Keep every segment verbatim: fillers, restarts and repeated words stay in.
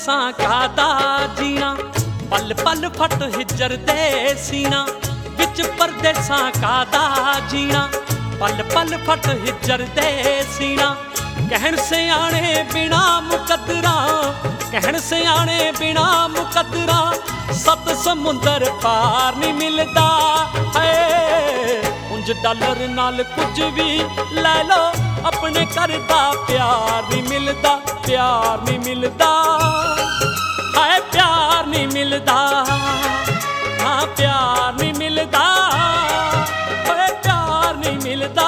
परदेसां कादा जीना, पल पल फट हिजर दे सीना। विच परदेसां कादा जीना, पल पल फट हिजर दे सीना। कहण सियाणे बिना मुकदरा, कहण सियाणे बिना मुकदरा, सत समुंदर पार नहीं मिलदा है। उंज डॉलर नाल कुछ भी लै लो, अपने घर दा प्यार नहीं मिलदा, प्यार नहीं मिलदा है, प्यार नहीं मिलदा। हाँ प्यार नहीं मिलदा है, प्यार नहीं मिलदा।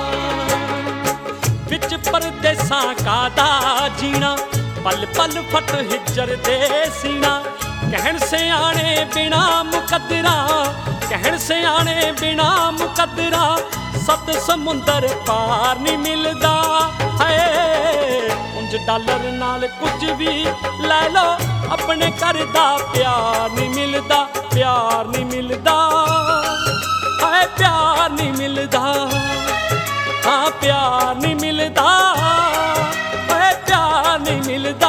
विच परदेसां कादा जीना, पल पल फट हिजर दे सीना। कहण सियाणे बिना मुकदरा, कहण सियाणे बिना मुकदरा, सत समुंदर पार नहीं मिलदा है। उंज डॉलर नाल कुछ भी लै लो, अपने घर दा प्यार नहीं मिलदा, प्यार नहीं मिलदा है, प्यार नहीं मिलदा। हाँ प्यार नहीं मिलदा है, प्यार नहीं मिलदा।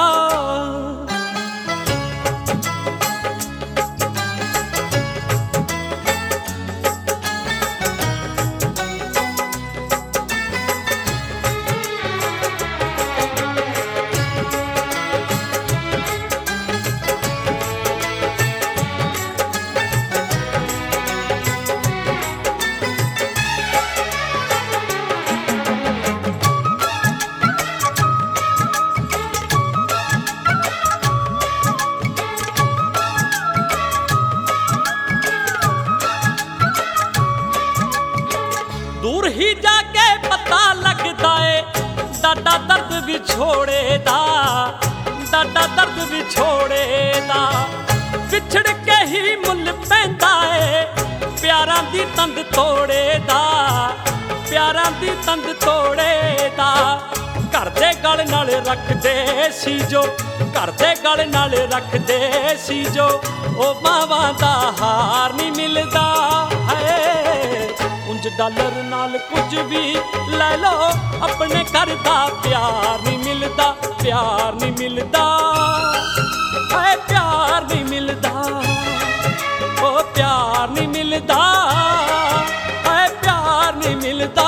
दूर ही जाके पता लगदा है, डाडा दर्द विछोड़े दा, डाडा दर्द विछोड़े दा। विछड़ के ही मुल पैंदा है, प्यारां दी तंद तोड़े दा, प्यारां दी तंद तोड़े दा। घर दे गल नाल रखदे सी जो, घर दे गल नाल रखदे सी जो, ओ मावां दा हार नहीं मिलदा है। उंज डॉलर नाल कुछ भी लै लो, अपने घर दा प्यार नहीं मिलदा, प्यार नहीं मिलदा है, प्यार नहीं मिलदा। ओ प्यार नहीं मिलदा है, प्यार नहीं मिलदा।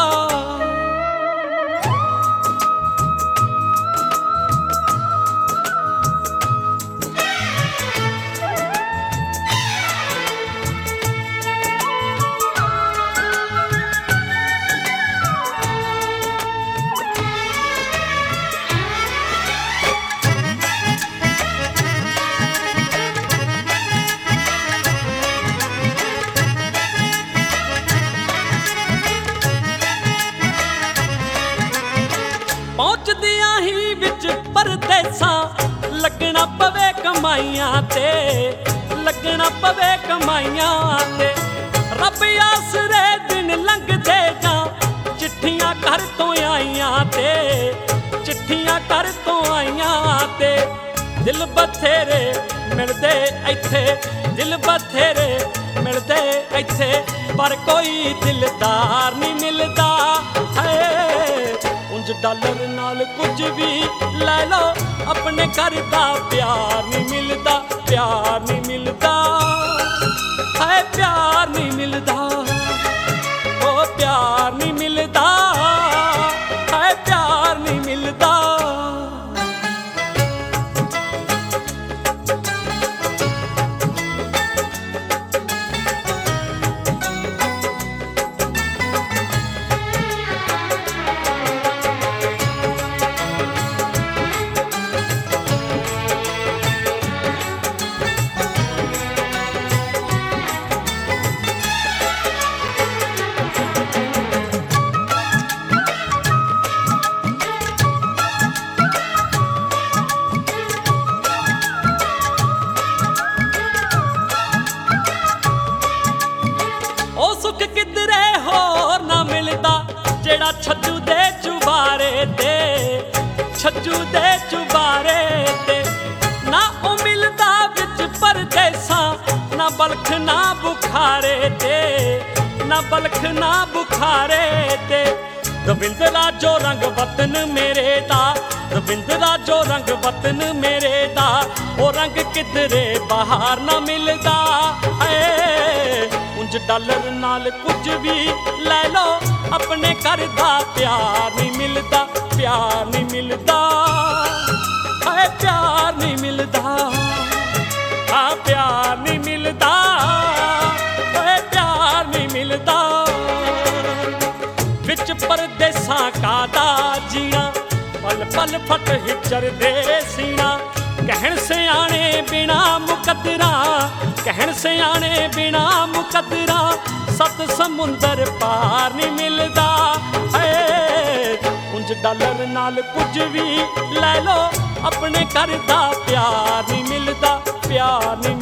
पहुँचदियां ही विच परदेसां, लगना पवे कमाइयां ते, लगना पवे कमाइयां ते। रब आसरे दिन लंघदे जां, चिट्ठियां घर तो आईयां ते, चिट्ठियां घर तो आईयां ते। दिल बथेरे मिलदे इत्थे, दिल बथेरे मिलदे इत्थे, पर कोई दिलदार नहीं मिलदा है। उंज डॉलर नाल कुछ भी लै लो, अपने घर दा प्यार नहीं मिलदा, प्यार नहीं मिलदा है, प्यार नहीं मिलदा। ओ प्यार नहीं मिलदा है, प्यार नहीं मिलदा। सुख किधरे होर ना मिलदा, जेड़ा छज्जू दे चुबारे ते, छज्जू दे चुबारे ते। ना ओ मिलदा विच परदेसां, ना बलख ना बुखारे ते, ना बलख ना बुखारे ते। ਦਵਿੰਦਰਾ ਜੋ ਰੰਗ ਵਤਨ ਮੇਰੇ ਦਾ, ਦਵਿੰਦਰਾ ਜੋ ਰੰਗ ਵਤਨ ਮੇਰੇ ਦਾ, ਉਹ ਰੰਗ ਕਿਧਰੇ ਬਾਹਰ ਨਾ ਮਿਲਦਾ। ਏ ਉਂਝ ਡਾਲਰ ਨਾਲ ਕੁਝ ਵੀ ਲੈ ਲੋ, ਆਪਣੇ ਘਰ ਦਾ ਪਿਆਰ ਨਹੀਂ ਮਿਲਦਾ, ਪਿਆਰ ਨਹੀਂ ਮਿਲਦਾ, ਹਾਏ ਪਿਆਰ ਨਹੀਂ ਮਿਲਦਾ, ਆ ਪਿਆਰ ਨਹੀਂ ਮਿਲਦਾ, ਓਏ ਪਿਆਰ ਨਹੀਂ ਮਿਲਦਾ। ਵਿੱਚ ਪਰਦੇਸਾਂ ਕਾਦਾ ਜੀਣਾ, ਪਲ ਪਲ ਫਟ ਹਿਚਰ ਦੇ ਸੀਨਾ, ਕਹਿਣ ਸਿਆਣੇ ਬਿਨਾ ਮੁਕੱਦਰਾ, ਕਹਿਣ ਸਿਆਣੇ ਬਿਨਾ ਮੁਕੱਦਰਾ, ਸੱਤ ਸਮੁੰਦਰ ਪਾਰ ਨਹੀਂ ਮਿਲਦਾ। ਏ ਉਂਝ ਡਾਲਰ ਨਾਲ ਕੁਝ ਵੀ ਲੈ ਲੋ, ਆਪਣੇ ਘਰ ਦਾ ਪਿਆਰ ਨਹੀਂ ਮਿਲਦਾ, ਪਿਆਰ ਨਹੀਂ